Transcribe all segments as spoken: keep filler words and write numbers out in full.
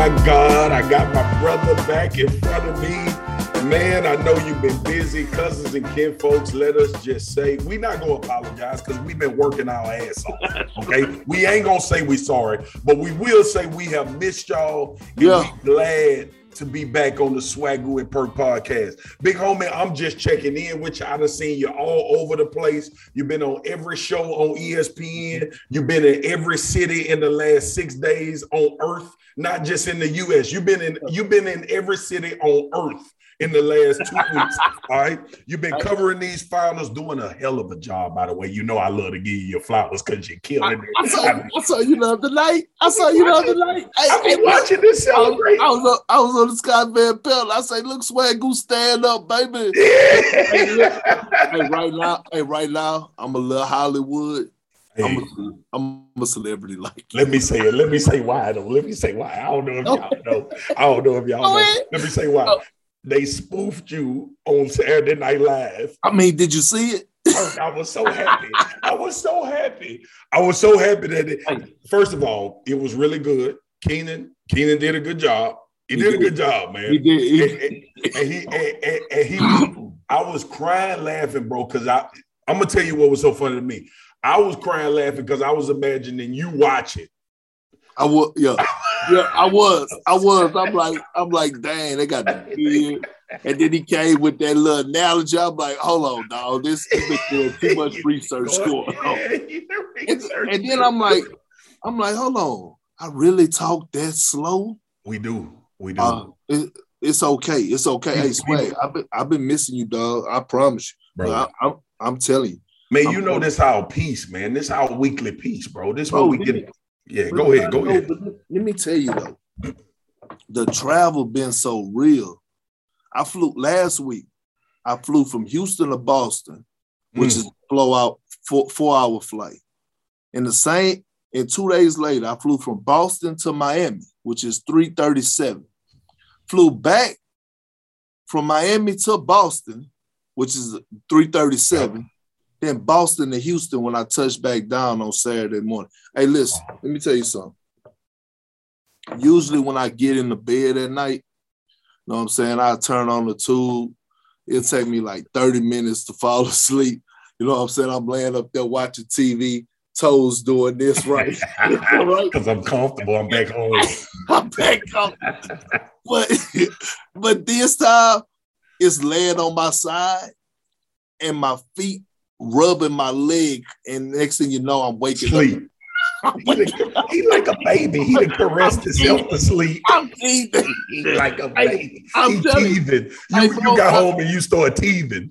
my God, I got my brother back in front of me. Man, I know you've been busy. Cousins and kin folks, let us just say, we not going to apologize because we've been working our ass off, okay? We ain't going to say we sorry, but we will say we have missed y'all, and yeah. we glad to be back on the Swagoo and Perk podcast. Big homie, I'm just checking in with you. I done seen you all over the place. You've been on every show on E S P N. You've been in every city in the last six days on Earth, not just in the U S. You've been in, you've been in every city on Earth in the last two weeks, all right? You've been covering these finals, doing a hell of a job, by the way. You know I love to give you your flowers because you're killing it. I, I, saw, I, I saw you the other night. I saw you the other night. I've been watching this celebration. I was, I was, I was on the Scott Van Pelt. I say, look, Swagoo, stand up, baby. Yeah. Hey, hey, right now, hey, right now, I'm a little Hollywood. Hey. I'm, a, I'm a celebrity like Let me say it. Let me say why, though. Let me say why. I don't know if y'all know. I don't know if y'all know. Let me say why. Oh. They spoofed you on Saturday Night Live. I mean, did you see it? I was so happy. I was so happy. I was so happy that it, first of all, it was really good. Keenan, Keenan did a good job. He, he did, did a good job, man. He did. He, and, and, and he and, and, and he I was crying laughing, bro, because I I'm gonna tell you what was so funny to me. I was crying laughing because I was imagining you watch it. I was, yeah, yeah, I was, I was. I'm like, I'm like, dang, they got the beard. And then he came with that little analogy. I'm like, hold on, dog, this has been doing too much research going on. And, and then I'm like, I'm like, hold on, I really talk that slow? We do, we do. Uh, it, it's okay, it's okay. Hey, Swag, I've been, I've been missing you, dog. I promise you, bro. I, I'm, I'm telling you, man. I'm, you know this our piece, man. This our weekly piece, bro. This what we get. Yeah, go ahead, go ahead. Let me tell you though, the travel been so real. I flew last week. I flew from Houston to Boston, which mm. is a blowout four, four hour flight. And the same, and two days later, I flew from Boston to Miami, which is three thirty-seven. Flew back from Miami to Boston, which is three thirty-seven. Then Boston to Houston when I touched back down on Saturday morning. Hey, listen, let me tell you something. Usually when I get in the bed at night, you know what I'm saying, I turn on the tube. It'll take me like thirty minutes to fall asleep. You know what I'm saying? I'm laying up there watching T V, toes doing this right. Because I'm comfortable. I'm back home. I'm back home. But, but this time, it's laying on my side and my feet rubbing my leg, and next thing you know, I'm waking sleep. up. He like, he like a baby. He done caressed himself to sleep. I'm teething. He like a baby. I, I'm he teething. You, I, you bro, got I, home and you start teething.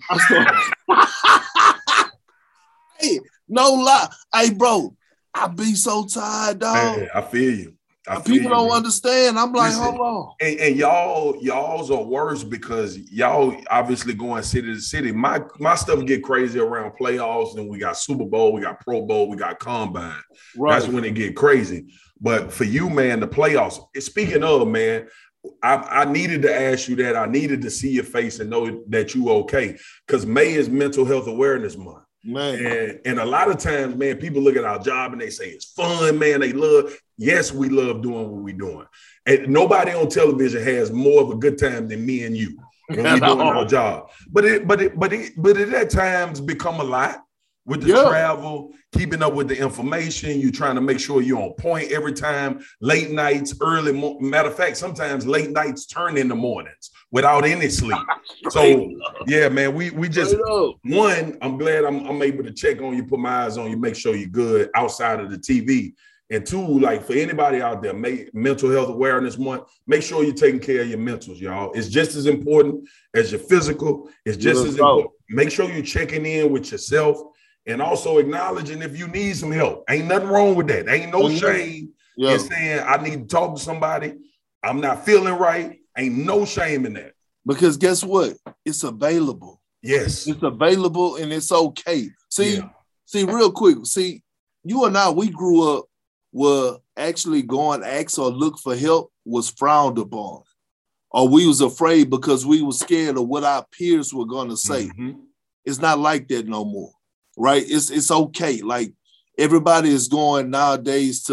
Hey, no lie. Hey, bro, I be so tired, dog. Man, I feel you. I People you, don't man. understand. I'm like, Listen, hold on. And, and y'all, y'all's are worse because y'all obviously going city to city. My my stuff get crazy around playoffs, and we got Super Bowl, we got Pro Bowl, we got Combine. Right. That's when it get crazy. But for you, man, the playoffs. Speaking of, man, I, I needed to ask you that. I needed to see your face and know that you okay, because May is Mental Health Awareness Month. Man. And, and a lot of times, man, people look at our job and they say it's fun, man. They love. Yes, we love doing what we're doing. And nobody on television has more of a good time than me and you when we're doing our job. But it, but it, but it, but it at times become a lot with the yeah. travel, keeping up with the information. You're trying to make sure you're on point every time. Late nights, early. Mo- matter of fact, sometimes late nights turn into mornings without any sleep. So yeah, man, we we just one. I'm glad I'm I'm able to check on you, put my eyes on you, make sure you're good outside of the T V. And two, like for anybody out there, make Mental Health Awareness Month, make sure you're taking care of your mentals, y'all. It's just as important as your physical. It's just as important. Make sure you're checking in with yourself and also acknowledging if you need some help. Ain't nothing wrong with that. Ain't no shame yeah. in saying I need to talk to somebody. I'm not feeling right. Ain't no shame in that. Because guess what? It's available. Yes. It's available and it's okay. See, yeah. see, real quick, see, you and I, we grew up where actually going ask or look for help was frowned upon. Or we was afraid because we were scared of what our peers were going to say. Mm-hmm. It's not like that no more, right? It's it's okay. Like everybody is going nowadays to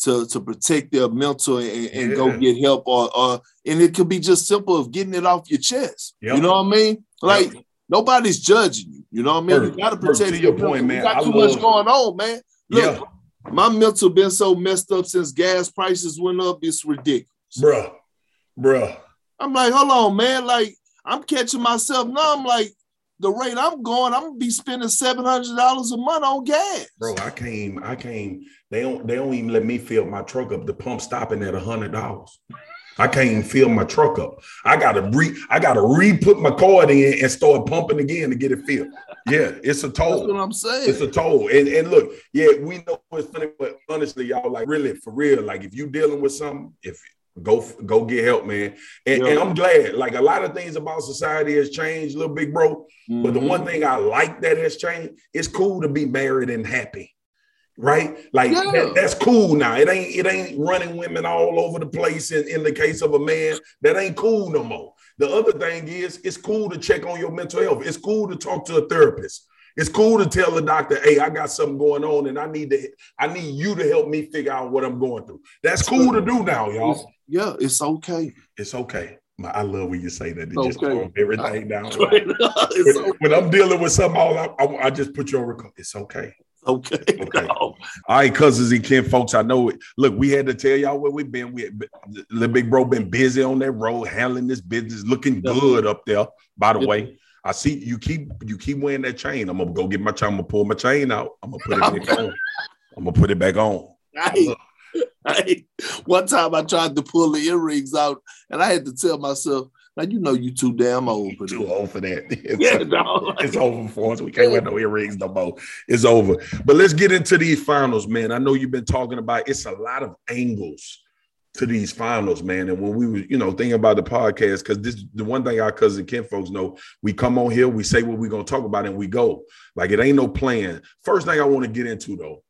to, to protect their mental and, and yeah. go get help, or, or and it could be just simple of getting it off your chest. Yep. You know what I mean? Like yep. nobody's judging you. You know what I mean? Bert, you got to protect to your point, man. You got I too love, much going on, man. Look, yeah. my mental been so messed up since gas prices went up. It's ridiculous, bruh, bruh. I'm like, hold on, man. Like I'm catching myself now. I'm like, the rate I'm going, I'm gonna be spending seven hundred dollars a month on gas. Bro, I came, I came. They don't, they don't even let me fill my truck up. The pump stopping at a hundred dollars. I can't even fill my truck up. I gotta re, I gotta re-put my card in and start pumping again to get it filled. Yeah, it's a toll. That's what I'm saying. It's a toll. And and look, yeah, we know it's funny, but honestly, y'all, like really for real, like if you dealing with something, if Go go get help, man. And, yeah. and I'm glad. Like a lot of things about society has changed, little big bro. Mm-hmm. But the one thing I like that has changed, it's cool to be married and happy. Right? Like yeah. that, that's cool now. It ain't it ain't running women all over the place in, in the case of a man. That ain't cool no more. The other thing is it's cool to check on your mental health. It's cool to talk to a therapist. It's cool to tell the doctor, hey, I got something going on and I need to, I need you to help me figure out what I'm going through. That's cool to do now, y'all. It's, yeah, it's okay. It's okay. I love when you say that. It okay. just calm everything down. when, okay. when I'm dealing with something, I, I, I just put you on record. It's okay. Okay. Okay. No. All right, cousins and kin folks, I know it. Look, we had to tell y'all where we've been. We had, the big bro been busy on that road, handling this business, looking yeah. good up there, by the yeah. way. I see you keep you keep wearing that chain. I'm gonna go get my chain. I'm gonna pull my chain out. I'm gonna put it back on. I'm gonna put it back on. Hey, hey, one time I tried to pull the earrings out, and I had to tell myself, "Now you know you too damn old for too that. old for that. It's, yeah, no. it's over for us. We can't wear no earrings no more. It's over." But let's get into these finals, man. I know you've been talking about. It's a lot of angles to these finals, man. And when we were, you know, thinking about the podcast, because this the one thing our cousin Ken folks know, we come on here, we say what we're gonna talk about, and we go. Like it ain't no plan. First thing I want to get into though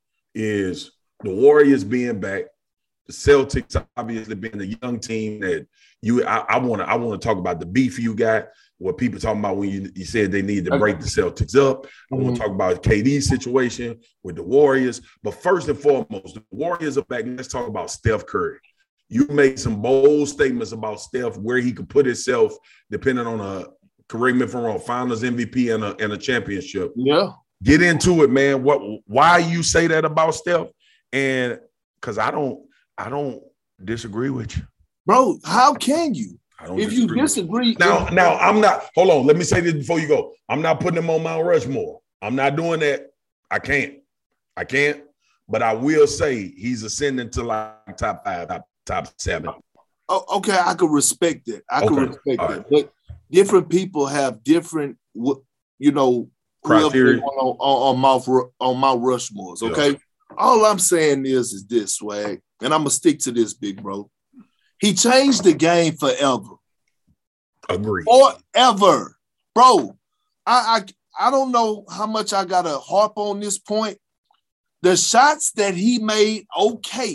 is the Warriors being back, the Celtics obviously being a young team that you I want to I want to talk about the beef you got, what people talking about when you, you said they need to break the Celtics up. I want to talk about K D's situation with the Warriors. But first and foremost, the Warriors are back. Let's talk about Steph Curry. You made some bold statements about Steph, where he could put himself, depending on a, correct me if I'm wrong, finals M V P and a, and a championship. Yeah. Get into it, man. What, why you say that about Steph? And because I don't, I don't disagree with you. Bro, how can you? I don't if disagree you disagree. Now, if- now I'm not, hold on, let me say this before you go. I'm not putting him on Mount Rushmore. I'm not doing that. I can't. I can't. But I will say he's ascending to like top five, top Top seven. Oh, okay, I could respect it. I okay. could respect All it. right. But different people have different, you know, criteria on, on, on Mount on Mount Rushmores. Okay, yeah. All I'm saying is is this, Swag, and I'm gonna stick to this, big bro. He changed the game forever. Agree. Forever, bro. I I I don't know how much I gotta harp on this point. The shots that he made, okay.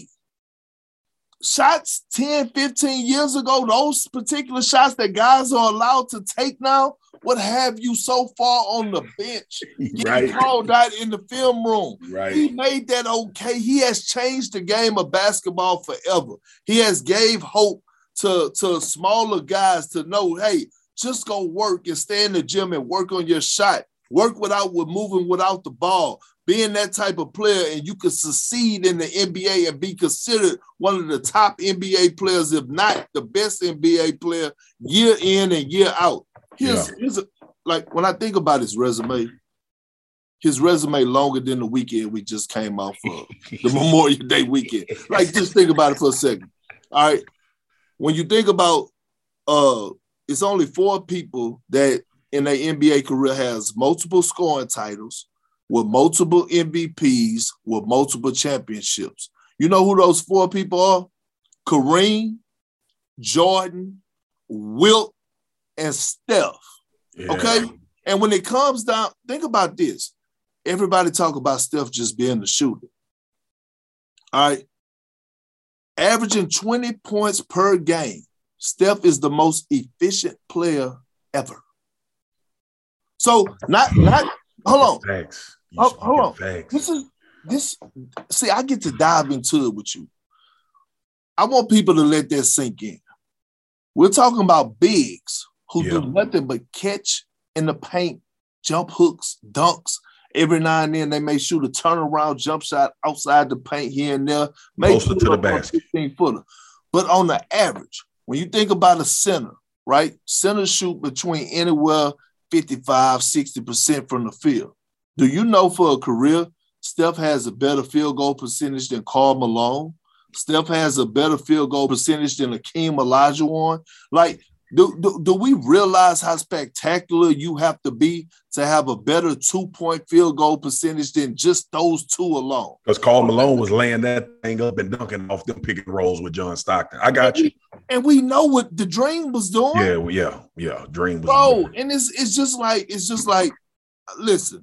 Shots ten, fifteen years ago, those particular shots that guys are allowed to take now would have you so far on the bench, getting right. called out in the film room. Right. He made that okay. He has changed the game of basketball forever. He has gave hope to, to smaller guys to know, hey, just go work and stay in the gym and work on your shot. Work without with moving without the ball. Being that type of player, and you could succeed in the N B A and be considered one of the top N B A players, if not the best N B A player, year in and year out. Here's, yeah. here's a, like when I think about his resume, his resume longer than the weekend we just came off of, the Memorial Day weekend. Like, just think about it for a second. All right. When you think about uh, it's only four people that in their N B A career has multiple scoring titles, with multiple M V Ps, with multiple championships. You know who those four people are? Kareem, Jordan, Wilt, and Steph. Yeah. Okay? And when it comes down, think about this. Everybody talk about Steph just being the shooter. All right? Averaging twenty points per game, Steph is the most efficient player ever. So, not, not, hold on. Facts. Oh, hold on. Facts. This is this. See, I get to dive into it with you. I want people to let that sink in. We're talking about bigs who Yeah. do nothing but catch in the paint, jump hooks, dunks. Every now and then they may shoot a turnaround jump shot outside the paint here and there. Closer to the basket. fifteen footer. But on the average, when you think about a center, right? Centers shoot between anywhere fifty-five, sixty percent from the field. Do you know for a career, Steph has a better field goal percentage than Karl Malone? Steph has a better field goal percentage than Akeem Olajuwon? Like, Do, do, do we realize how spectacular you have to be to have a better two-point field goal percentage than just those two alone? Because Karl Malone was laying that thing up and dunking off them pick and rolls with John Stockton. I got you. And we know what the Dream was doing. Yeah, well, yeah, yeah. Dream was Bro, good. and it's it's just like, it's just like, listen,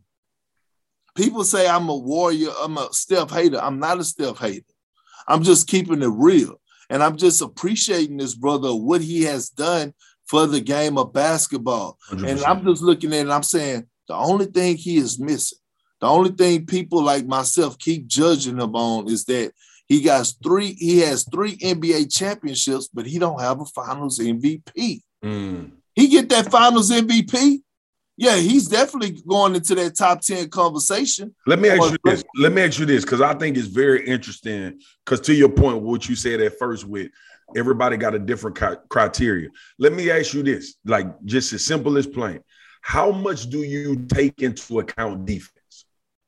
people say I'm a Warrior, I'm a Steph hater. I'm not a Steph hater. I'm just keeping it real. And I'm just appreciating this brother, what he has done for the game of basketball. one hundred percent. And I'm just looking at it and I'm saying, the only thing he is missing, the only thing people like myself keep judging him on is that he got three, he has three N B A championships, but he don't have a finals M V P. Mm. He get that finals M V P. Yeah, he's definitely going into that top ten conversation. Let me ask you this. Let me ask you this, because I think it's very interesting. Because to your point, what you said at first with everybody got a different criteria. Let me ask you this, like just as simple as plain. How much do you take into account defense?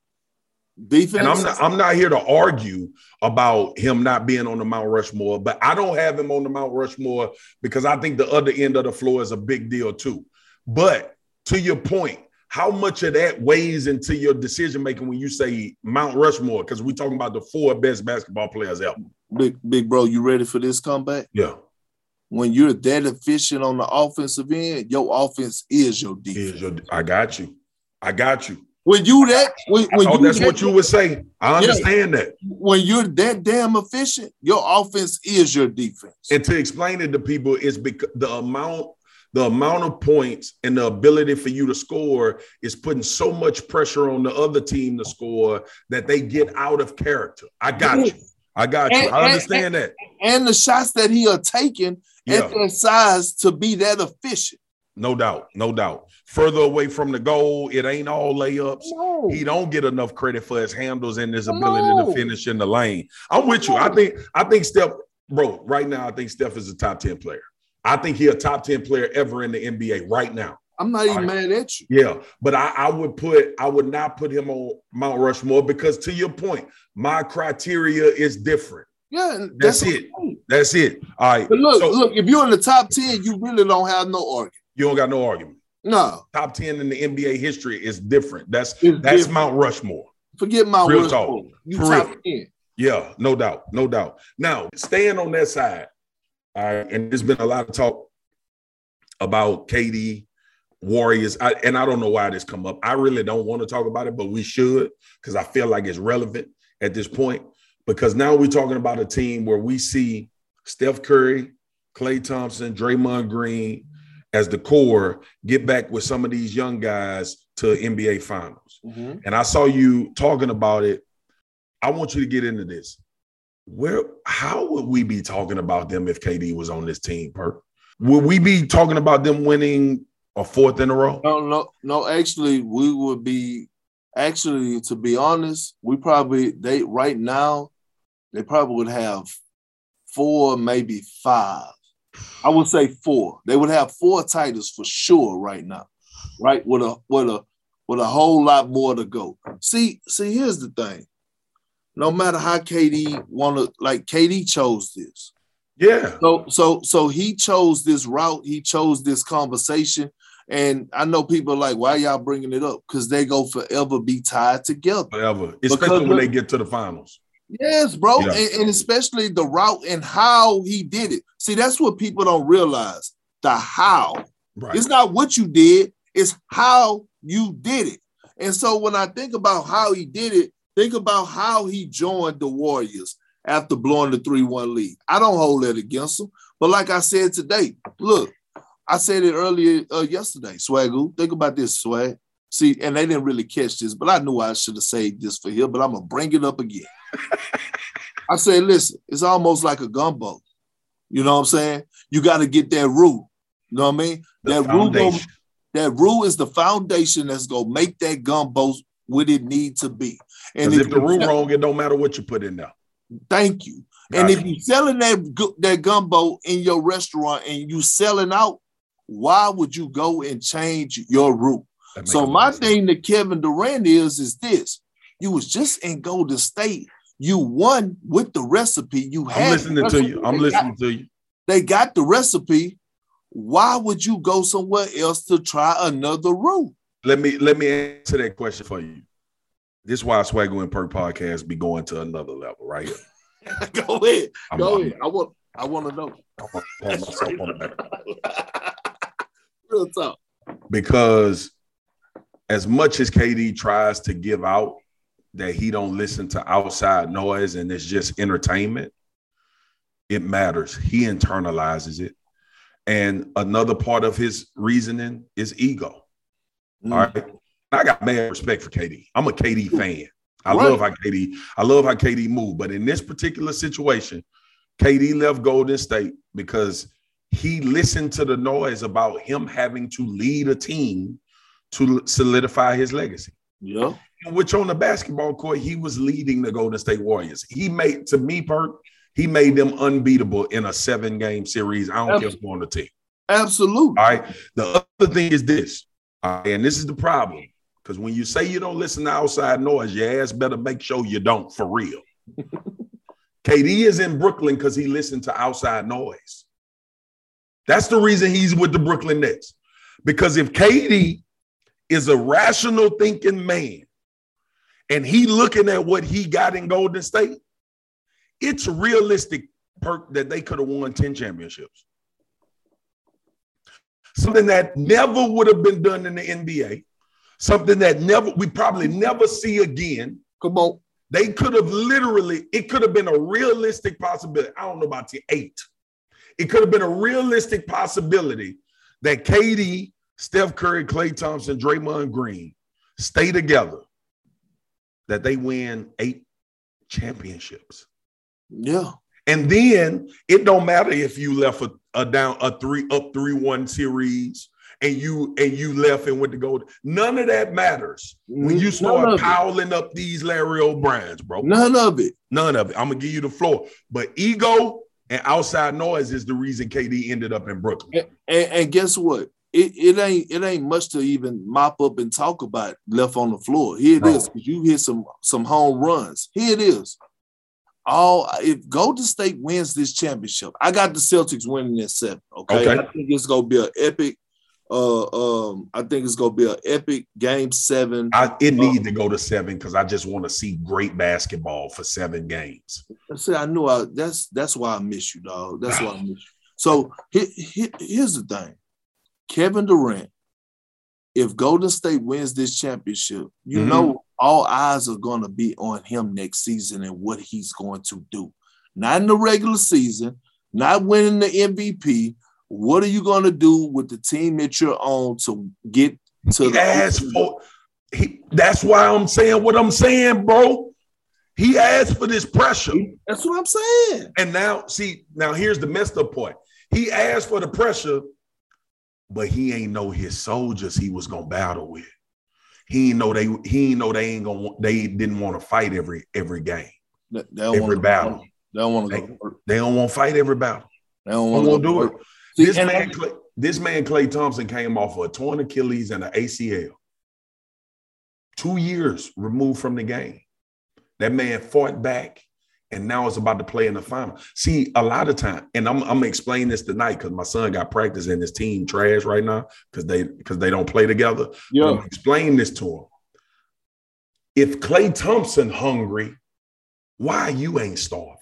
Defense. And I'm not, I'm not here to argue about him not being on the Mount Rushmore, but I don't have him on the Mount Rushmore because I think the other end of the floor is a big deal too. But to your point, how much of that weighs into your decision-making when you say Mount Rushmore? Because we're talking about the four best basketball players ever. Big, big bro, you ready for this comeback? Yeah. When you're that efficient on the offensive end, your offense is your defense. Is your, I got you. I got you. When you that, when, when oh, you that's that, what you would say. I understand yeah. that. When you're that damn efficient, your offense is your defense. And to explain it to people, is because the amount The amount of points and the ability for you to score is putting so much pressure on the other team to score that they get out of character. I got you. I got you. And, I understand and, that. And the shots that he are taking yeah. at that size to be that efficient. No doubt. No doubt. Further away from the goal, it ain't all layups. No. He don't get enough credit for his handles and his ability no. to finish in the lane. I'm with you. I think, I think Steph, bro, right now, I think Steph is a top ten player. I think he's a top ten player ever in the N B A right now. I'm not even right. mad at you. Yeah, but I, I would put, I would not put him on Mount Rushmore because to your point, my criteria is different. Yeah, that's, that's it. Okay. That's it. All right. But look, so, look, if you're in the top ten, you really don't have no argument. You don't got no argument. No. Top ten in the N B A history is different. That's it's that's different. Mount Rushmore. Forget Mount Real Rushmore. Talk. You For top real. ten. Yeah, no doubt, no doubt. Now, staying on that side, all right, and there's been a lot of talk about K D, Warriors, I, and I don't know why this come up. I really don't want to talk about it, but we should because I feel like it's relevant at this point because now we're talking about a team where we see Steph Curry, Klay Thompson, Draymond Green as the core get back with some of these young guys to N B A Finals. Mm-hmm. And I saw you talking about it. I want you to get into this. Where, how would we be talking about them if K D was on this team, Perk? Would we be talking about them winning a fourth in a row? No, no, no. Actually, we would be. Actually, to be honest, we probably they right now they probably would have four, maybe five. I would say four. They would have four titles for sure right now, right? With a with a with a whole lot more to go. See, see. Here's the thing. No matter how K D wanna, like K D chose this. Yeah. So so so he chose this route. He chose this conversation. And I know people are like, why y'all bringing it up? Because they go forever be tied together. Forever. Especially because when they get to the finals. Yes, bro. Yeah. And, and especially the route and how he did it. See, that's what people don't realize. The how. Right. It's not what you did. It's how you did it. And so when I think about how he did it, think about how he joined the Warriors after blowing the three one lead. I don't hold that against him. But like I said today, look, I said it earlier uh, yesterday, Swagoo. Think about this, Swag. See, and they didn't really catch this, but I knew I should have saved this for here, but I'm going to bring it up again. I say, listen, it's almost like a gumbo. You know what I'm saying? You got to get that roux. You know what I mean? The that roux, gonna, foundation. that roux is the foundation that's gonna make that gumbo what it need to be. And Because if the you roux sell- wrong, it don't matter what you put in there. Thank you. Got And it. if you're selling that gu- that gumbo in your restaurant and you selling out, why would you go and change your roux? That makes So a lot my of sense. thing to Kevin Durant is is this: you was just in Golden State. You won with the recipe. You had I'm the listening to recipe. you. I'm They listening got- to you. They got the recipe. Why would you go somewhere else to try another roux? Let me let me answer that question for you. This is why Swagger and Perk podcast be going to another level, right here. Go ahead. I'm- Go I'm- ahead. I want I want to know. I'm gonna pat myself on the back. Real talk. Because as much as K D tries to give out that he don't listen to outside noise and it's just entertainment, it matters. He internalizes it. And another part of his reasoning is ego. Mm. All right. I got mad respect for K D. I'm a K D fan. I Right. love how K D, I love how K D moved. But in this particular situation, K D left Golden State because he listened to the noise about him having to lead a team to solidify his legacy. Yeah. Which on the basketball court, he was leading the Golden State Warriors. He made, to me, Perk, he made them unbeatable in a seven-game series. I don't care who's on the team. Absolutely. All right. The other thing is this, all right, and this is the problem, because when you say you don't listen to outside noise, your ass better make sure you don't, for real. K D is in Brooklyn because he listened to outside noise. That's the reason he's with the Brooklyn Nets. Because if K D is a rational thinking man and he looking at what he got in Golden State, it's realistic, Perk, that they could have won ten championships. Something that never would have been done in the N B A. Something that never, we probably never see again. Come on. They could have literally, it could have been a realistic possibility. I don't know about the eight. It could have been a realistic possibility that K D, Steph Curry, Klay Thompson, Draymond Green stay together, that they win eight championships. Yeah. And then it don't matter if you left a, a down a three up three one series and you and you left and went to gold. None of that matters when you start piling up these Larry O'Briens, bro. None of it. None of it. I'm gonna give you the floor. But ego and outside noise is the reason K D ended up in Brooklyn. And, and, and guess what? It, it ain't it ain't much to even mop up and talk about left on the floor. Here it Bro. is. You hit some some home runs. Here it is. All if Golden State wins this championship, I got the Celtics winning in seven. Okay, Okay. I think it's gonna be an epic. Uh, um, I think it's gonna be an epic game seven. I, it needs to go to seven because I just want to see great basketball for seven games. I said I knew I. That's that's why I miss you, dog. That's why I miss you. So here, here, here's the thing, Kevin Durant. If Golden State wins this championship, you Mhm. know all eyes are going to be on him next season and what he's going to do. Not in the regular season, not winning the M V P. What are you going to do with the team that you're on to get to He the asked for. He, that's why I'm saying what I'm saying, bro. He asked for this pressure. That's what I'm saying. And now, see, now here's the messed up point. He asked for the pressure, but he ain't know his soldiers he was gonna battle with. He ain't know they he ain't know they ain't gonna they didn't want to fight every every game, They, they don't every wanna, battle. They don't want to go to work. They don't want to fight every battle. They don't They want to won't do do it. it. See, This and man, I- Clay, this man Klay Thompson came off of a torn Achilles and an A C L. Two years removed from the game. That man fought back, and now it's about to play in the final. See, a lot of time, and I'm, I'm gonna explain this tonight because my son got practice and his team trash right now because they because they don't play together. Yeah. I'm gonna explain this to him. If Klay Thompson hungry, why you ain't starving?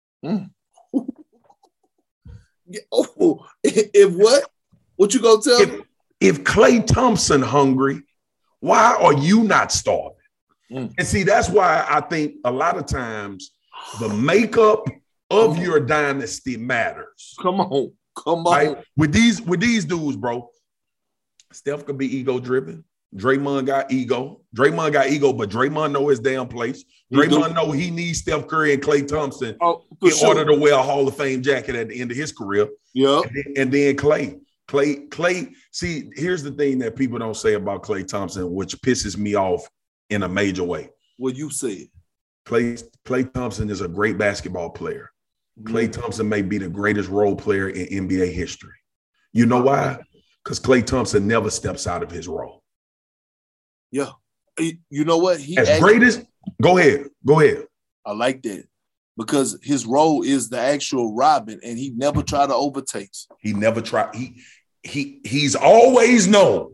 Oh, if what? What you gonna tell me? If, if Klay Thompson hungry, why are you not starving? Mm. And see, that's why I think a lot of times the makeup of your dynasty matters. Come on, come on. Right? With these, with these dudes, bro, Steph could be ego driven. Draymond got ego. Draymond got ego, but Draymond know his damn place. Draymond know he needs Steph Curry and Klay Thompson oh, in sure. order to wear a Hall of Fame jacket at the end of his career. Yeah. And, then, and then Klay. Klay, Klay, see, here's the thing that people don't say about Klay Thompson, which pisses me off in a major way. What you said. Klay, Klay Thompson is a great basketball player. Mm-hmm. Klay Thompson may be the greatest role player in N B A history. You know why? Because Klay Thompson never steps out of his role. Yeah. You know what? He as actually, great as go ahead. Go ahead. I like that. Because his role is the actual Robin, and he never tried to overtake. He never tried. He he he's always known.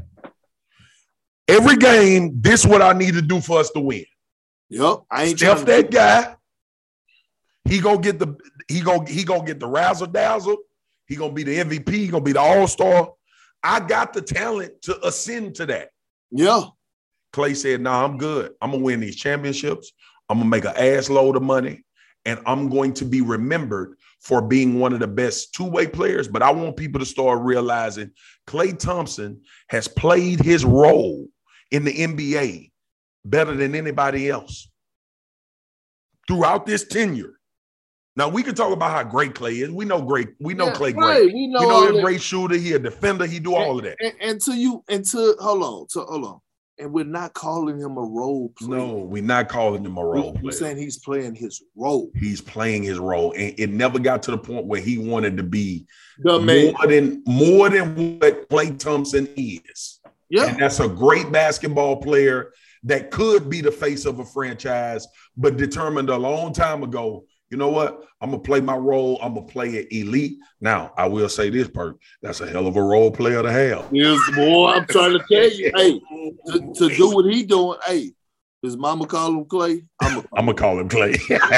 Every game, this is what I need to do for us to win. Yep. I ain't Steph trying that guy. He gonna get the he gonna he gonna get the razzle dazzle. He gonna be the M V P. He gonna be the all-star. I got the talent to ascend to that. Yeah. Klay said, nah, I'm good. I'm gonna win these championships. I'm gonna make an ass load of money, and I'm going to be remembered for being one of the best two-way players. But I want people to start realizing Klay Thompson has played his role in the N B A better than anybody else throughout this tenure. Now, we can talk about how great Klay is. We know great. We know yeah, Klay right. great. We know, we know he's a that. great shooter. He a defender. He do and, all of that. And, and to you, and to, hold on, to, hold on. And we're not calling him a role player. No, we're not calling him a role we're, player. We're saying he's playing his role. He's playing his role. And it never got to the point where he wanted to be the man. more than, more than what Klay Thompson is. Yeah. And that's a great basketball player that could be the face of a franchise, but determined a long time ago, you know what? I'm going to play my role. I'm going to play it elite. Now, I will say this, Perk. That's a hell of a role player to have. Yes, boy. I'm trying to tell you. Hey, to, to do what he doing, hey, his mama call him Klay? I'm going to call him Klay.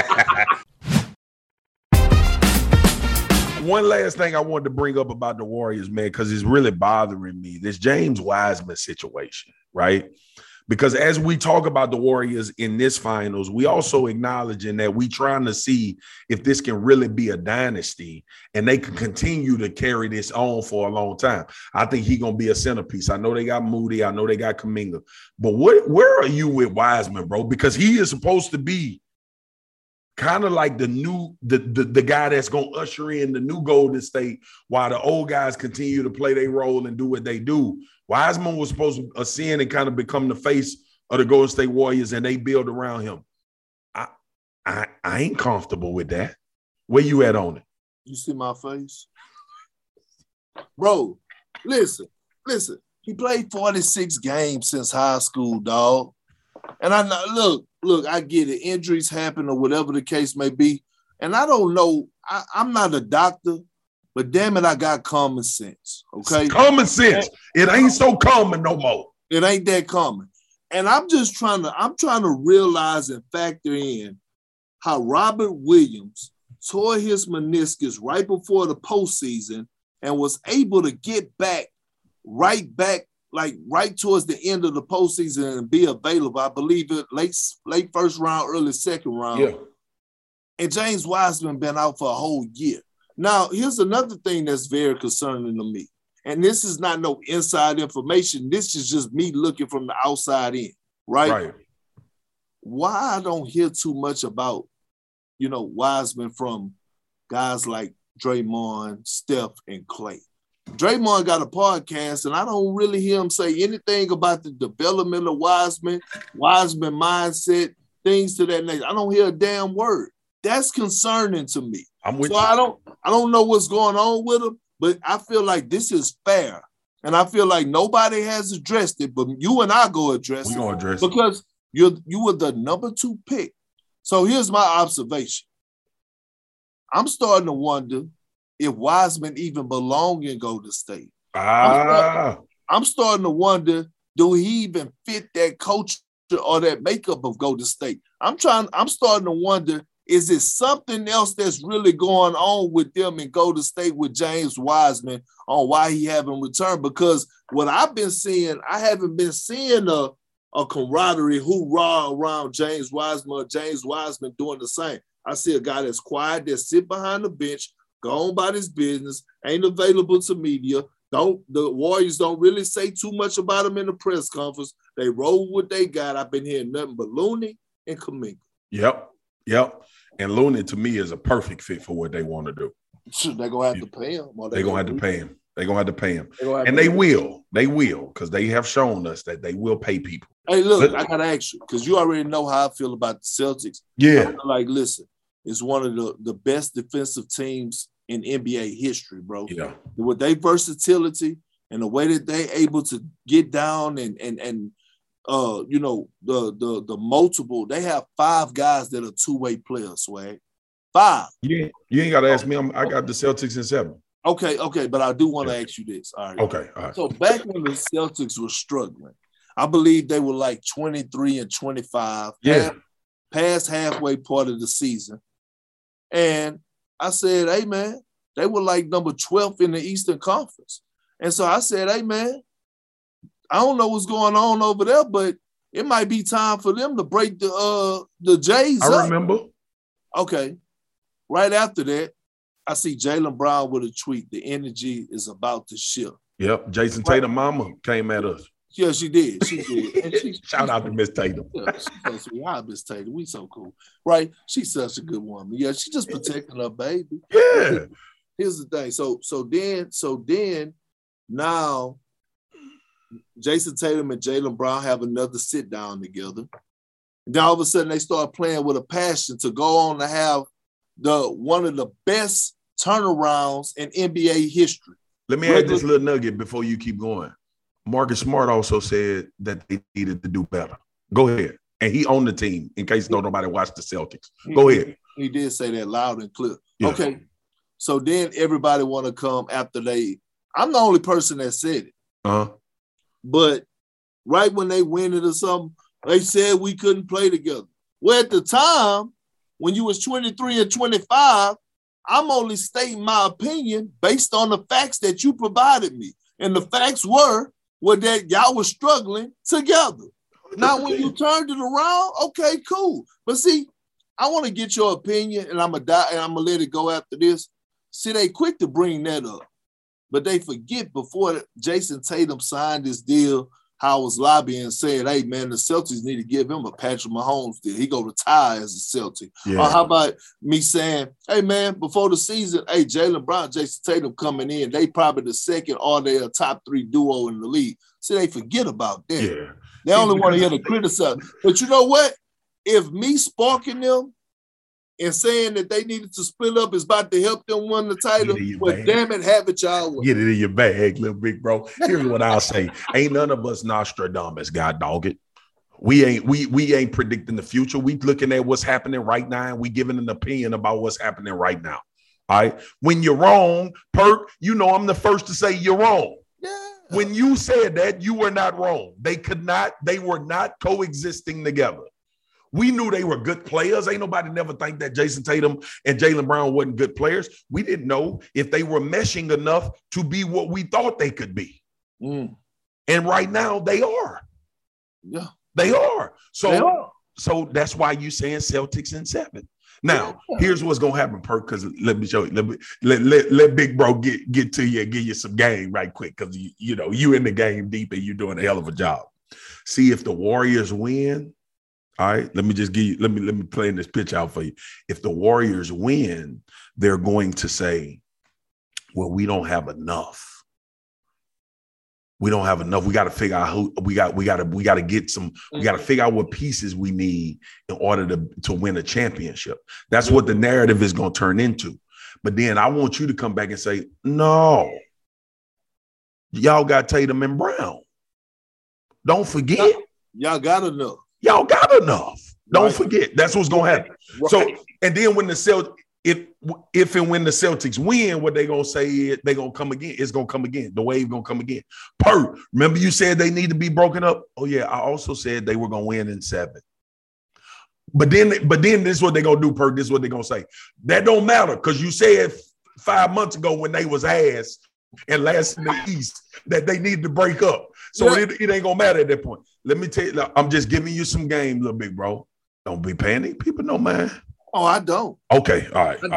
One last thing I wanted to bring up about the Warriors, man, because it's really bothering me, this James Wiseman situation, right? Because as we talk about the Warriors in this finals, we also acknowledging that we trying to see if this can really be a dynasty and they can continue to carry this on for a long time. I think he's going to be a centerpiece. I know they got Moody. I know they got Kuminga. But what, where are you with Wiseman, bro? Because he is supposed to be kind of like the new, the, the, the guy that's going to usher in the new Golden State while the old guys continue to play their role and do what they do. Wiseman was supposed to ascend and kind of become the face of the Golden State Warriors, and they build around him. I, I, I ain't comfortable with that. Where you at on it? You see my face? Bro, listen, listen. He played forty-six games since high school, dog. And I know, look, look, I get it. Injuries happen or whatever the case may be. And I don't know. I, I'm not a doctor. But damn it, I got common sense, okay? It's common sense. It ain't so common no more. It ain't that common. And I'm just trying to, I'm trying to realize and factor in how Robert Williams tore his meniscus right before the postseason and was able to get back, right back, like right towards the end of the postseason and be available. I believe it late, late first round, early second round. Yeah. And James Wiseman been out for a whole year. Now, here's another thing that's very concerning to me. And this is not no inside information. This is just me looking from the outside in, right? Right. Why I don't hear too much about, you know, Wiseman from guys like Draymond, Steph, and Klay. Draymond got a podcast, and I don't really hear him say anything about the development of Wiseman, Wiseman mindset, things to that nature. I don't hear a damn word. That's concerning to me. I'm with so you. I don't, I don't know what's going on with him, but I feel like this is fair, and I feel like nobody has addressed it, but you and I go address we it gonna address because it. you're you were the number two pick. So here's my observation. I'm starting to wonder if Wiseman even belong in Golden State. Ah, I'm starting, I'm starting to wonder, do he even fit that culture or that makeup of Golden State? I'm trying. I'm starting to wonder. Is it something else that's really going on with them in Golden State with James Wiseman on why he haven't returned? Because what I've been seeing, I haven't been seeing a, a camaraderie hoorah around James Wiseman or James Wiseman doing the same. I see a guy that's quiet, that sit behind the bench, go on about his business, ain't available to media, Don't the Warriors don't really say too much about them in the press conference. They roll what they got. I've been hearing nothing but Looney and Kuminga. Yep, yep. And Looney to me is a perfect fit for what they want to do. They're gonna have to pay him. They're gonna have to pay him. They're gonna have to pay him, and they will. They will because they have shown us that they will pay people. Hey, look, but, I gotta ask you because you already know how I feel about the Celtics. Yeah, like listen, it's one of the, the best defensive teams in N B A history, bro. Yeah, with their versatility and the way that they able to get down and and and uh you know the the the multiple. They have five guys that are two way players. Swag, five. Yeah, you ain't gotta ask me. I'm, I got the Celtics in seven. Okay, okay, but I do want to ask you this. All right. Okay, all right. So back when the Celtics were struggling, I believe they were like twenty-three and twenty-five. Yeah. Past halfway part of the season. And I said, hey, man, they were like number twelve in the Eastern Conference. And so I said, hey, man, I don't know what's going on over there, but it might be time for them to break the uh the Jays I up. remember. Okay. Right after that, I see Jaylen Brown with a tweet. The energy is about to shift. Yep. Jason Tatum mama came at us. Yeah, she did. She did. And she, Shout out to Miss Tatum. Yeah, she's so sweet. Hi, Miss Tatum. We so cool. Right? She's such a good woman. Yeah, she's just protecting her baby. Yeah. Here's the thing. So, so then, so then now Jason Tatum and Jaylen Brown have another sit down together. And then all of a sudden they start playing with a passion to go on to have the one of the best turnarounds in N B A history. Let me add this little nugget before you keep going. Marcus Smart also said that they needed to do better. Go ahead. And he owned the team in case don't nobody watch the Celtics. Go he, ahead. He did say that loud and clear. Yeah. Okay. So then everybody want to come after they – I'm the only person that said it. Uh-huh. But right when they win it or something, they said we couldn't play together. Well, at the time, when you was twenty-three and twenty-five, I'm only stating my opinion based on the facts that you provided me. And the facts were – well, that y'all was struggling together. Now, when you turned it around, okay, cool. But see, I want to get your opinion, and I'm gonna die, and I'm gonna let it go after this. See, they quick to bring that up, but they forget before Jason Tatum signed this deal, how I was lobbying saying, "Hey, man, the Celtics need to give him a Patrick Mahomes deal. He go retire as a Celtic." Yeah. Or how about me saying, "Hey, man, before the season, hey, Jaylen Brown, Jason Tatum coming in, they probably the second or they a top three duo in the league." See, they forget about that. Yeah. They only want to hear the criticize. But you know what? If me sparking them and saying that they needed to split up is about to help them win the title, well, damn it, have it y'all way. Get it in your bag, little big bro. Here's what I'll say. Ain't none of us Nostradamus, God dog it. We ain't we we ain't predicting the future. We looking at what's happening right now, and we giving an opinion about what's happening right now. All right. When you're wrong, Perk, you know I'm the first to say you're wrong. Yeah. When you said that, you were not wrong. They could not, they were not coexisting together. We knew they were good players. Ain't nobody never think that Jason Tatum and Jaylen Brown wasn't good players. We didn't know if they were meshing enough to be what we thought they could be. Mm. And right now they are. Yeah. They are. So, they are. so that's why you saying Celtics in seven. Now, yeah. Here's what's gonna happen, Perk, because let me show you. Let, me, let, let, let Big Bro get, get to you and give you some game right quick, because you, you know, you in the game deep and you're doing a hell of a job. See, if the Warriors win, all right, let me just give you, let me let me play this pitch out for you. If the Warriors win, they're going to say, well, we don't have enough. We don't have enough. We got to figure out who we got. We got to we got to get some. We got to figure out what pieces we need in order to, to win a championship. That's what the narrative is going to turn into. But then I want you to come back and say, no, y'all got Tatum and Brown. Don't forget. Y'all got enough. Y'all got enough. Don't Right. forget. That's what's going to happen. Right. So, and then when the Celtics, if if and when the Celtics win, what they gonna say is they gonna come again. It's gonna come again. The wave gonna come again. Per, remember you said they need to be broken up. Oh yeah, I also said they were gonna win in seven. But then, but then this is what they gonna do. Per, this is what they gonna say. That don't matter because you said five months ago when they was ass and last in the East that they need to break up. So Yeah. it, it ain't gonna matter at that point. Let me tell you, I'm just giving you some game, little big bro. Don't be panic. People know, man. Oh, I don't. Okay, all right. I all don't. right.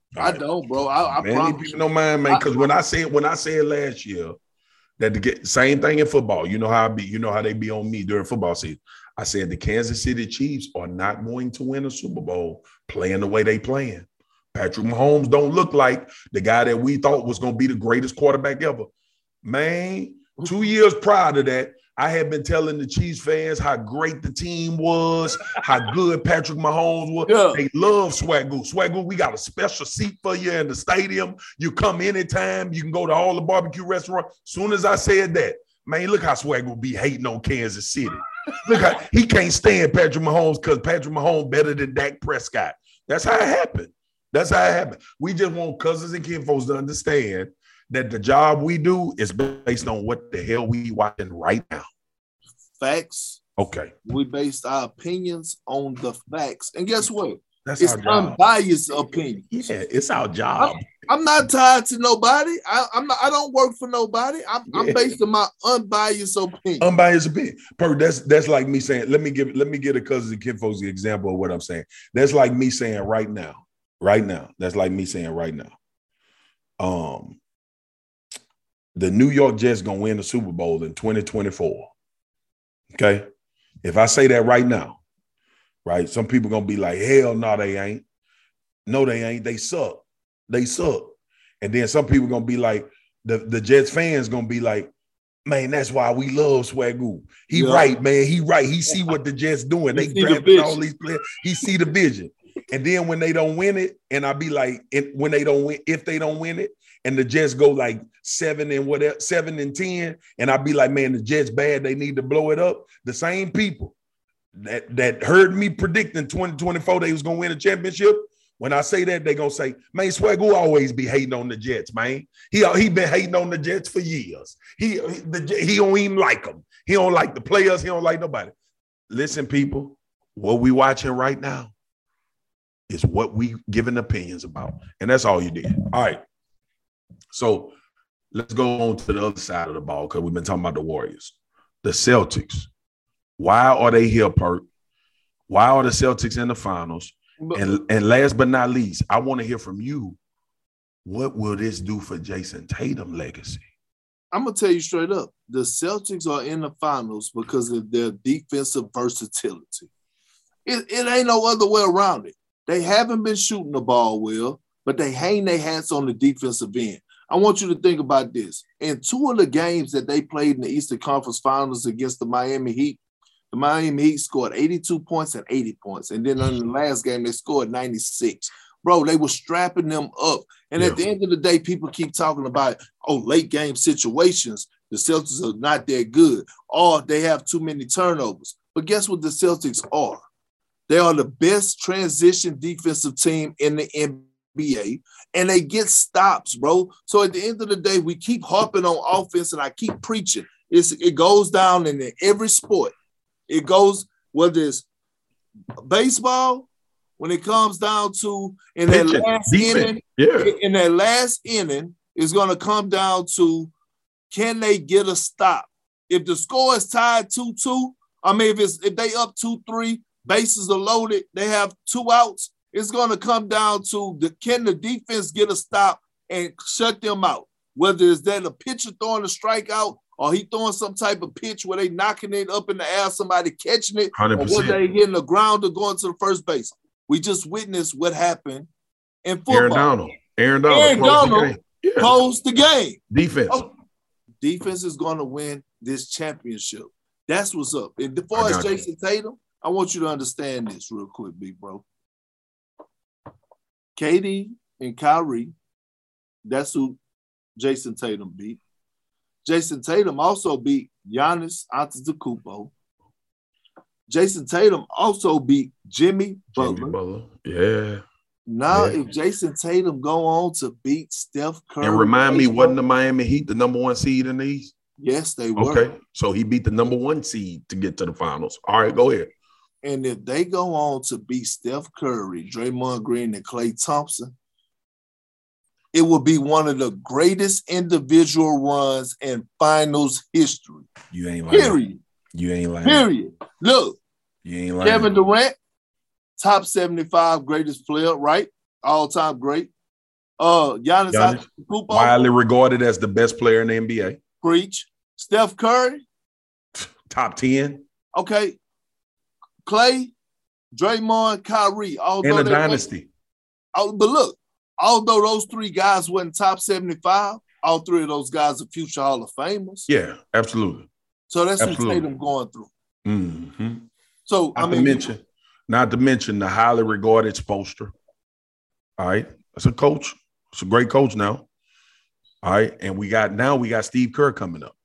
I don't, bro. I, I Many promise people you. don't mind, man. Because when I said when I said last year that the get, same thing in football, you know how I be, you know how they be on me during football season. I said the Kansas City Chiefs are not going to win a Super Bowl playing the way they playing. Patrick Mahomes don't look like the guy that we thought was going to be the greatest quarterback ever. Man, two years prior to that, I had been telling the Chiefs fans how great the team was, how good Patrick Mahomes was. Yeah. They love Swagoo. Swagoo, we got a special seat for you in the stadium. You come anytime. You can go to all the barbecue restaurants. Soon as I said that, man, look how Swagoo be hating on Kansas City. Look how he can't stand Patrick Mahomes because Patrick Mahomes better than Dak Prescott. That's how it happened. That's how it happened. We just want cousins and kinfolks to understand that the job we do is based on what the hell we watching right now. Facts. Okay. We based our opinions on the facts. And guess what? That's it's our job. Unbiased opinion. Yeah, it's our job. I'm, I'm not tied to nobody. I, I'm not, I don't work for nobody. I'm, yeah. I'm based on my unbiased opinion. Unbiased opinion. Per, that's that's like me saying, let me give let me get a cousins and kinfolks example of what I'm saying. That's like me saying right now. Right now. That's like me saying right now. Um The New York Jets gonna win the Super Bowl in twenty twenty-four. Okay, if I say that right now, right, some people gonna be like, "Hell no, they ain't. No, they ain't. They suck. They suck." And then some people gonna be like, the the Jets fans gonna be like, "Man, that's why we love Swagoo. He yeah. right, man. He right. He see what the Jets doing. They drafting all these players. He see the vision." And then when they don't win it, and I be like, when they don't win, if they don't win it, and the Jets go like seven and whatever, seven and ten, and I be like, man, the Jets bad, they need to blow it up. The same people that, that heard me predicting twenty twenty-four they was gonna win a championship. When I say that, they gonna say, man, Swagoo always be hating on the Jets, man. He he been hating on the Jets for years. He the, he don't even like them. He don't like the players. He don't like nobody. Listen, people, what we watching right now is what we giving opinions about, and that's all you did. All right. So let's go on to the other side of the ball because we've been talking about the Warriors. The Celtics. Why are they here, Perk? Why are the Celtics in the finals? But, and, and last but not least, I want to hear from you. What will this do for Jason Tatum's legacy? I'm going to tell you straight up. The Celtics are in the finals because of their defensive versatility. It, it ain't no other way around it. They haven't been shooting the ball well, but they hang their hats on the defensive end. I want you to think about this. In two of the games that they played in the Eastern Conference Finals against the Miami Heat, the Miami Heat scored eighty-two points and eighty points. And then in the last game, they scored ninety-six. Bro, they were strapping them up. And yeah. at the end of the day, people keep talking about, oh, late game situations. The Celtics are not that good. Or they have too many turnovers. But guess what the Celtics are? They are the best transition defensive team in the N B A, and they get stops, bro. So at the end of the day, we keep harping on offense, and I keep preaching. It's, it goes down in every sport. It goes, whether it's baseball, when it comes down to in that Pitching, last defense. inning, yeah. in that last inning, it's going to come down to, can they get a stop? If the score is tied two two, I mean, if it's if they up two three, bases are loaded, they have two outs, it's going to come down to the can the defense get a stop and shut them out? Whether it's that a pitcher throwing a strikeout or he throwing some type of pitch where they knocking it up in the air, somebody catching it, one hundred percent. or whether they hitting the ground or going to the first base. We just witnessed what happened in football. Aaron Donald. Aaron Donald, Aaron Donald yeah. closed the game. Defense. Oh, defense is going to win this championship. That's what's up. And as far as Jason you. Tatum, I want you to understand this real quick, big bro. K D and Kyrie, that's who Jason Tatum beat. Jason Tatum also beat Giannis Antetokounmpo. Jason Tatum also beat Jimmy Butler. Jimmy Butler. Yeah. Now, yeah. if Jason Tatum go on to beat Steph Curry. And remind me, wasn't the Miami Heat the number one seed in the East? Yes, they were. Okay. So he beat the number one seed to get to the finals. All right, go ahead. And if they go on to beat Steph Curry, Draymond Green, and Klay Thompson, it will be one of the greatest individual runs in finals history. You ain't lying. Period. You ain't lying. Period. Look, you ain't lying. Kevin Durant, top seventy-five greatest player, right? All-time great. Uh, Giannis, Giannis Antetokounmpo, widely regarded as the best player in the N B A. Preach. Steph Curry, top ten. Okay. Clay, Draymond, Kyrie. In a dynasty. Went, but look, although those three guys went top seventy-five, all three of those guys are future Hall of Famers. Yeah, absolutely. So that's absolutely. what Tatum going through. Mm-hmm. So not I mean, to mention, not to mention the highly regarded Spoelstra. All right, that's a coach. It's a great coach now. All right, and we got now we got Steve Kerr coming up.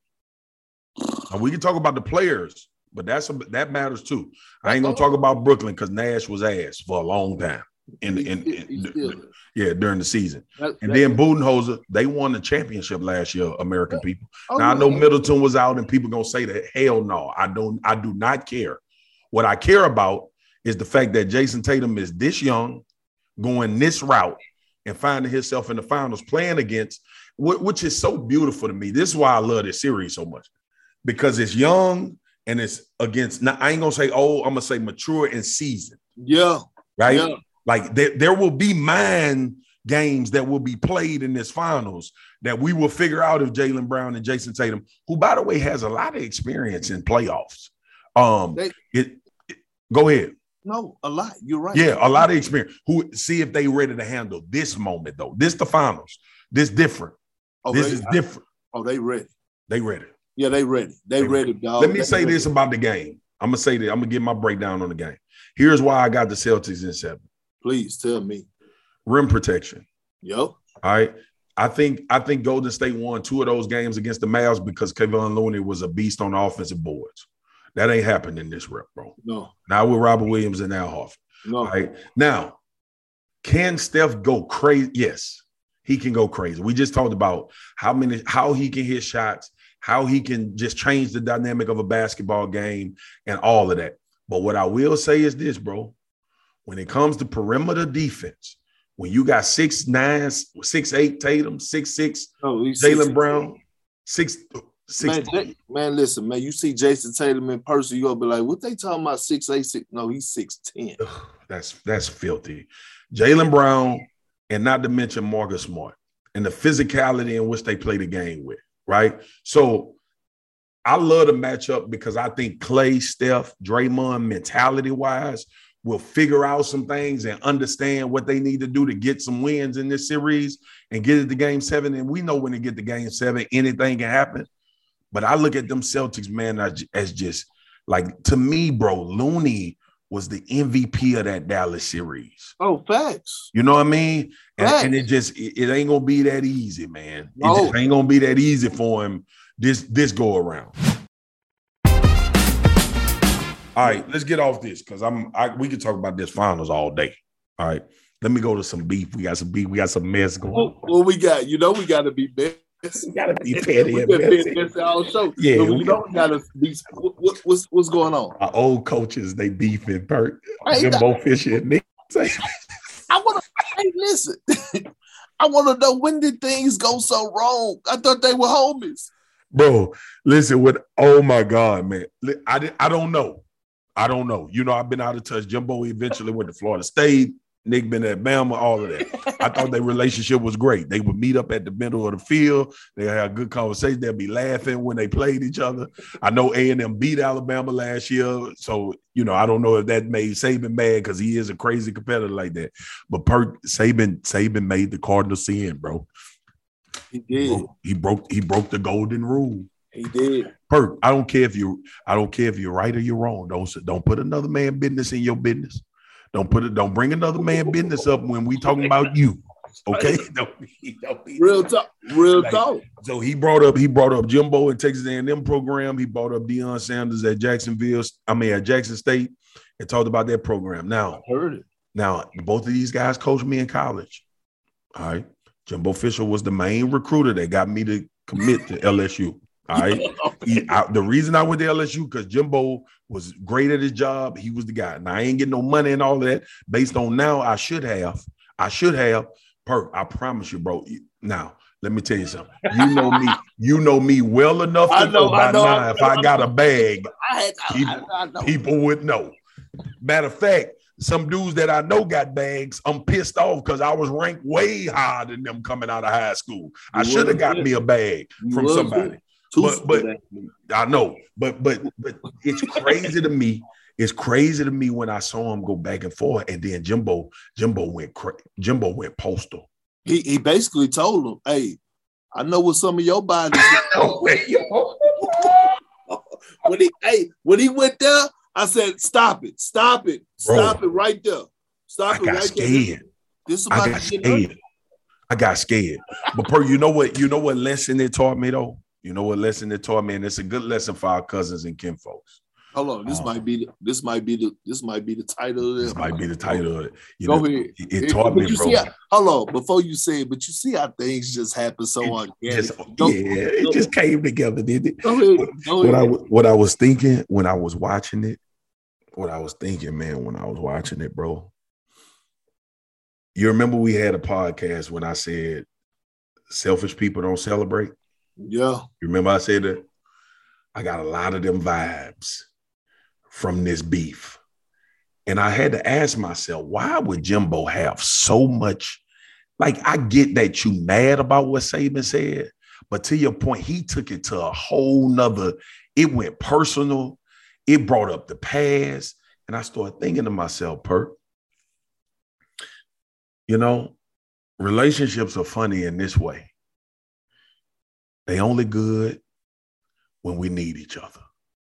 Now we can talk about the players, but that's a, that matters too. I ain't gonna talk about Brooklyn because Nash was ass for a long time. In, in, in, in yeah, during the season, that, and that, then Budenholzer, they won the championship last year. American yeah. people. Oh, now I know Middleton was out, and people gonna say that. Hell no, I don't. I do not care. What I care about is the fact that Jason Tatum is this young, going this route, and finding himself in the finals, playing against, which is so beautiful to me. This is why I love this series so much, because it's young and it's against. Now I ain't gonna say old. I'm gonna say mature and seasoned. Yeah. Right. Yeah. Like there, there will be mind games that will be played in this finals that we will figure out if Jaylen Brown and Jason Tatum, who by the way has a lot of experience in playoffs. Um, they, it, it. Go ahead. No, a lot. You're right. Yeah, a lot of experience. Who see if they ready to handle this moment though? This the finals. This different. Oh, this they, is different. I, oh, they ready. They ready. Yeah, they ready. They, they ready, dog. Let me they say ready. this about the game. I'm gonna say that. I'm gonna give my breakdown on the game. Here's why I got the Celtics in seven. Please tell me. Rim protection. Yep. All right. I think I think Golden State won two of those games against the Mavs because Kevon Looney was a beast on the offensive boards. That ain't happened in this rep, bro. No. Not with Robert Williams and Al Horford. No. All right. Now, can Steph go crazy? Yes, he can go crazy. We just talked about how many, how he can hit shots, how he can just change the dynamic of a basketball game and all of that. But what I will say is this, bro. When it comes to perimeter defense, when you got six nine, six eight Tatum, six six oh, Jaylen Brown, six six. Man, J- man, listen, man. You see Jason Tatum in person, you gonna be like, "What they talking about? Six eight six? No, he's six ten." That's that's filthy. Jaylen Brown, and not to mention Marcus Smart, and the physicality in which they play the game with, right? So. I love the matchup because I think Clay, Steph, Draymond, mentality-wise, will figure out some things and understand what they need to do to get some wins in this series and get it to game seven. And we know when they get to game seven, anything can happen. But I look at them Celtics, man, as just like, to me, bro, Looney was the M V P of that Dallas series. Oh, facts. You know what I mean? And, and it just, it, it ain't going to be that easy, man. No. It just ain't going to be that easy for him this, this go around. All right, let's get off this because I'm. I, we can talk about this finals all day. All right, let me go to some beef. We got some beef. We got some mess going on. Well, we got, you know, we got to be messy. We got to be petty we and messy. messy all show. Yeah, but we, we know we got to be. What, what's what's going on? Our old coaches, they beef and Perk. Jimbo Fisher and Nick. I want to. Hey, listen. I want to know, when did things go so wrong? I thought they were homies. Bro, listen. What? Oh my God, man. I I don't know. I don't know. You know, I've been out of touch. Jimbo eventually went to Florida State. Nick been at Bama, all of that. I thought their relationship was great. They would meet up at the middle of the field. They had a good conversation. They'd be laughing when they played each other. I know A and M beat Alabama last year. So, you know, I don't know if that made Saban mad because he is a crazy competitor like that. But Perk, Saban, Saban made the Cardinals sin, bro. He did. He broke, he broke, he broke the golden rule. He did. Perk, I don't care if you I don't care if you're right or you're wrong. Don't don't put another man's business in your business. Don't put it, don't bring another man's business up when we talking about you. Okay? Don't be, don't be, real talk. Real like, talk. So he brought up, he brought up Jimbo in Texas A and M program. He brought up Deion Sanders at Jacksonville, I mean at Jackson State, and talked about their program. Now, I heard it. Now, both of these guys coached me in college. All right. Jimbo Fisher was the main recruiter that got me to commit to L S U. All right. He, I, the reason I went to L S U because Jimbo was great at his job. He was the guy. Now I ain't getting no money and all that. Based on now, I should have. I should have. Perk, I promise you, bro. Now let me tell you something. You know me. You know me well enough to I know, know by I know, now. I know, if I, I got a bag, I had, people, I, I know. people would know. Matter of fact, some dudes that I know got bags, I'm pissed off because I was ranked way higher than them coming out of high school. I should have got me a bag from somebody. But, but I know, but but but it's crazy to me. It's crazy to me when I saw him go back and forth, and then Jimbo Jimbo went cra- Jimbo went postal. He he basically told him, "Hey, I know what some of your bodies." when he hey when he went there, I said, "Stop it! Stop it! Stop Bro, it right there! Stop I it got right scared. there!" This is I got scared. I got scared. But per, you know what? You know what lesson it taught me though. You know what lesson it taught me, and it's a good lesson for our cousins and kin folks. Hold on, this um, might be the, this might be the this might be the title of this. This might be the title of it. You Go know, ahead. It, it taught but me, bro. How, hold on, before you say it, but you see how things just happen so organic. Just, yeah, it just came together, didn't it? Go ahead. Go what ahead. I what I was thinking when I was watching it, what I was thinking, man, when I was watching it, bro. You remember we had a podcast when I said selfish people don't celebrate? Yeah. You remember I said that? I got a lot of them vibes from this beef. And I had to ask myself, why would Jimbo have so much? Like, I get that you mad about what Saban said, but to your point, he took it to a whole nother, it went personal. It brought up the past. And I started thinking to myself, Perk, you know, relationships are funny in this way. They only good when we need each other.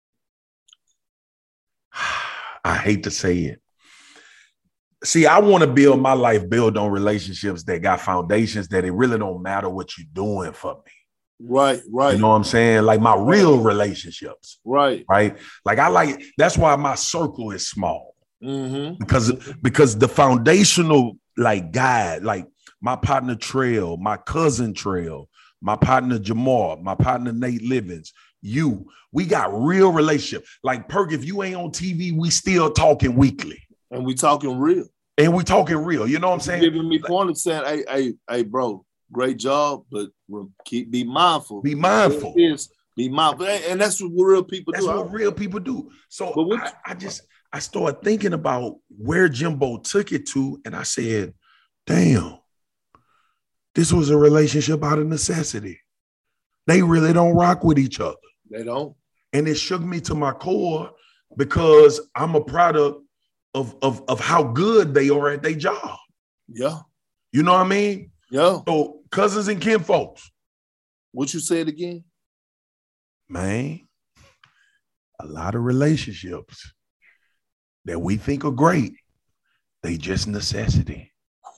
I hate to say it. See, I want to build my life, build on relationships that got foundations that it really don't matter what you're doing for me. Right, right. You know what I'm saying? Like my real relationships. Right. Right. Like I like, that's why my circle is small. Mm-hmm. Because, because the foundational like guy, like my partner Trail, my cousin Trail, my partner Jamar, my partner Nate Livins, you, we got real relationship. Like Perk, if you ain't on T V, we still talking weekly. And we talking real. And we talking real. You know what I'm saying? Giving me pointers saying, hey, hey, hey, bro, great job, but keep be mindful. Be mindful. Is, be mindful. And that's what real people that's do. That's what real people do. So what, I, I just, I started thinking about where Jimbo took it to, and I said, damn, this was a relationship out of necessity. They really don't rock with each other. They don't. And it shook me to my core because I'm a product of, of, of how good they are at their job. Yeah. You know what I mean? Yeah. So cousins and kin folks. What you said again? Man, a lot of relationships that we think are great, they just necessity.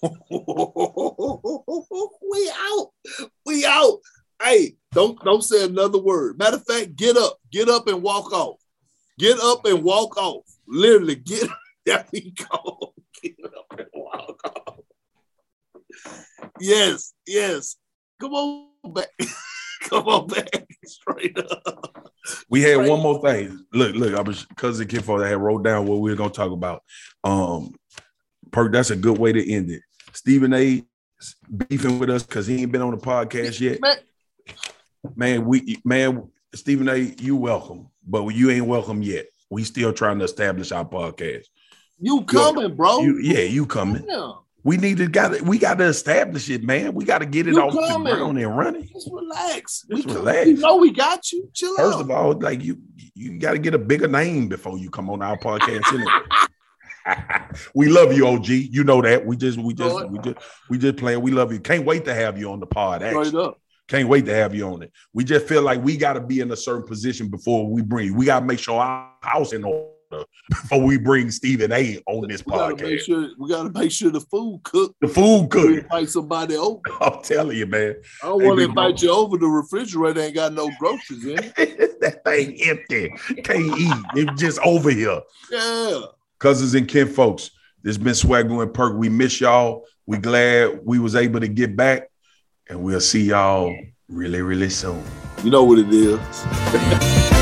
We out. We out. Hey, don't don't say another word. Matter of fact, get up. Get up and walk off. Get up and walk off. Literally, get there we go. Get up and walk off. Yes, yes. Come on back. Come on back. Straight up. We had Straight one more thing. Look, look, I was cousin kid for that had wrote down what we were gonna talk about. Um, Perk, that's a good way to end it. Stephen A. beefing with us because he ain't been on the podcast yet. Man, man we man, Stephen A., you welcome, but you ain't welcome yet. We still trying to establish our podcast. You coming, Yo, bro? You, yeah, you coming. Yeah. We need to got it. We got to establish it, man. We got to get it you off coming. the ground and running. Just relax. Just we relax. You know we got you. Chill First out. of all, like you, you got to get a bigger name before you come on our podcast. We love you, O G. You know that. We just, we just, we just, we just playing. We love you. Can't wait to have you on the pod. Actually. Up. Can't wait to have you on it. We just feel like we got to be in a certain position before we bring. We got to make sure our house in order before we bring Stephen A. on this we podcast. Gotta make sure, we got to make sure the food cooked. The food cooked. Invite somebody over. I'm telling you, man. I don't want to invite bro. you over. The refrigerator ain't got no groceries in it. That thing empty. Can't eat. It's just over here. Yeah. Cousins and kin folks, this has been Swagoo and Perk. We miss y'all. We glad we was able to get back. And we'll see y'all really, really soon. You know what it is.